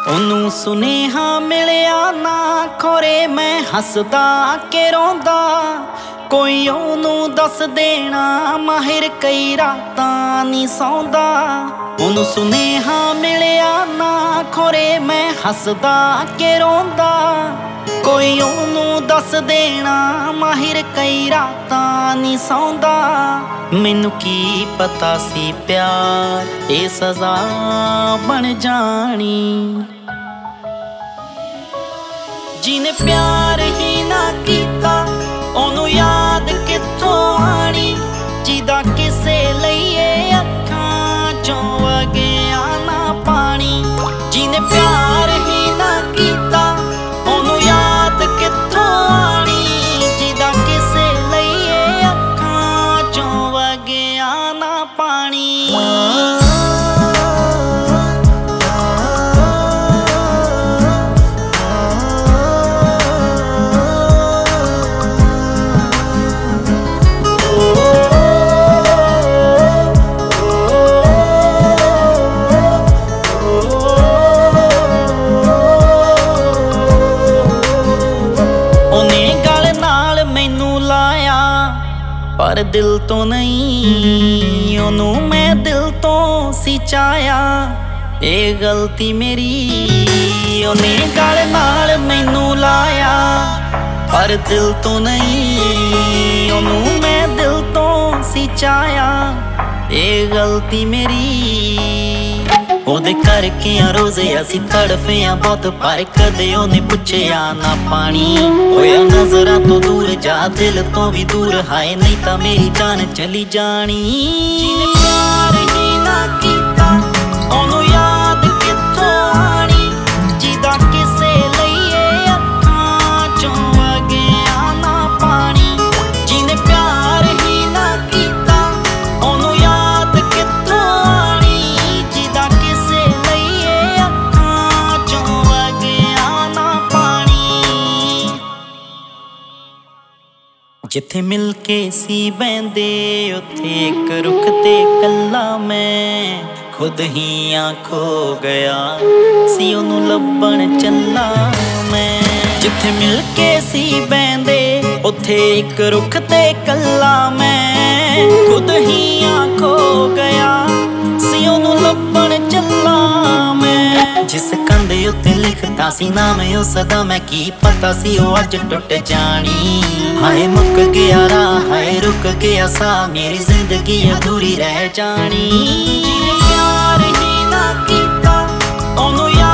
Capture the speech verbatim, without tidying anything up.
ਉਹਨੂੰ ਸੁਨੇਹਾ ਮਿਲਿਆ ਨਾ ਖੋਰੇ ਮੈਂ ਹੱਸਦਾ ਕਿ ਰੋਂਦਾ ਕੋਈ ਉਹਨੂੰ ਦੱਸ ਦੇਣਾ ਮਾਹਿਰ ਕਈ ਰਾਤਾਂ ਨਹੀਂ ਸੌਂਦਾ। ਉਹਨੂੰ ਸੁਨੇਹਾ ਮਿਲਿਆ ਨਾ ਖੋਰੇ ਮੈਂ ਹੱਸਦਾ ਕਿ ਰੋਂਦਾ ਕੋਈ ਉਹਨੂੰ ਦੱਸ ਦੇਣਾ ਮਾਹਿਰ ਕਈ ਰਾਤਾਂ ਨਹੀਂ ਸੌਂਦਾ। ਮੈਨੂੰ ਕੀ ਪਤਾ ਸੀ ਪਿਆਰ ਇਹ ਸਜ਼ਾ ਬਣ ਜਾਣੀ, ਜਿਹਨੇ ਪਿਆਰ ਹੀ ਨਾ ਕੀਤਾ ਉਹਨੂੰ ਯਾਦ ਕਿੱਥੋਂ ਆਣੀ, ਜਿਹਦਾ ਕਿਸੇ ਲਈ ਇਹ ਅੱਖਾਂ ਚੋਂ ਵਗਿਆ ਨਾ ਪਾਣੀ। ਜਿਹਨੇ ਪਿਆਰ ਹੀ ਨਾ ਕੀਤਾ ਉਹਨੂੰ ਯਾਦ ਕਿੱਥੋਂ ਆਣੀ, ਜਿਹਦਾ ਕਿਸੇ ਲਈ ਇਹ ਅੱਖਾਂ ਚੋਂ ਵਗਿਆ ਨਾ ਪਾਣੀ। ਪਰ ਦਿਲ ਤੋਂ ਨਹੀਂ ਉਹਨੂੰ ਮੈਂ ਦਿਲ ਤੋਂ ਸੀ ਚਾਹਿਆ, ਇਹ ਗਲਤੀ ਮੇਰੀ ਉਹਨੇ ਗਲ ਨਾਲ ਮੈਨੂੰ ਲਾਇਆ। ਪਰ ਦਿਲ ਤੋਂ ਨਹੀਂ ਉਹਨੂੰ ਮੈਂ ਦਿਲ ਤੋਂ ਸੀ ਚਾਹਿਆ, ਇਹ ਗਲਤੀ ਮੇਰੀ। ਉਹਦੇ ਕਰਕੇ ਆ ਰੋਜ਼ੇ ਅਸੀਂ ਤੜਫੇ ਆ ਬਹੁਤ ਪਰ ਕਦੇ ਉਹਨੇ ਪੁੱਛਿਆ ਨਾ ਪਾਣੀ। ਹੋਇਆ ਨਜ਼ਰਾਂ ਤੋਂ ਦੂਰ ਜਾ ਦਿਲ ਤੋਂ ਵੀ ਦੂਰ ਹਾਏ ਨਹੀਂ ਤਾਂ ਮੇਰੀ ਜਾਨ ਚਲੀ ਜਾਣੀ। ਜਿਹਨੇ ਪਿਆਰ ਹੀ ਨਾ ਕੀਤਾ ਉਹਨੂੰ ਯਾਦ ਕਿੱਥੋਂ ਆਣੀ, ਜਿਹਦਾ ਕਿਸੇ ਲਈ ਇਹ ਅੱਖਾਂ ਚੋਂ ਵਗਿਆ ਨਾ ਪਾਣੀ। ਜਿਹਨੇ ਪਿਆਰ ਹੀ ਨਾ ਕੀਤਾ ਉਹਨੂੰ ਯਾਦ ਕਿੱਥੋਂ ਆਣੀ, ਜਿਹਦਾ ਕਿਸੇ ਲਈ ਇਹ ਅੱਖਾਂ ਚੋਂ ਵਗਿਆ ਨਾ ਪਾਣੀ। ਜਿੱਥੇ ਮਿਲ ਕੇ ਸੀ ਬਹਿੰਦੇ ਉੱਥੇ ਇੱਕ ਰੁੱਖ ਤੇ ਕੱਲਾ ਮੈਂ ਖੁਦ ਹੀ ਆ ਖੋ ਗਿਆ ਸੀ ਉਹਨੂੰ ਲੱਭਣ ਚੱਲਾ ਮੈਂ। ਜਿੱਥੇ ਮਿਲ ਕੇ ਸੀ ਬਹਿੰਦੇ ਉੱਥੇ ਇੱਕ ਰੁੱਖ ਤੇ ਕੱਲਾ ਮੈਂ ਖੁਦ ਹੀ ਆ ਖੋ ਗਿਆ ਸੀ ਉਹਨੂੰ ਲੱਭਣ ਚੱਲਾ ਮੈਂ। ਜਿਸ ਕੰਧ ਉੱਤੇ ਲਿਖਦਾ ਸੀ ਨਾਮ ਉਸ ਦਾ ਮੈਂ ਕੀ ਪਤਾ ਸੀ ਉਹ ਅੱਜ ਟੁੱਟ ਜਾਣੀ। ਹਾਏ ਮੁੱਕ ਗਿਆ ਰਾਹ ਹਾਏ ਰੁਕ ਗਿਆ ਸਾਹ ਮੇਰੀ ਜ਼ਿੰਦਗੀ ਅਧੂਰੀ ਰਹਿ ਜਾਣੀ। ਜਿਹਨੇ ਪਿਆਰ ਹੀ ਨਾ ਕੀਤਾ ਉਹਨੂੰ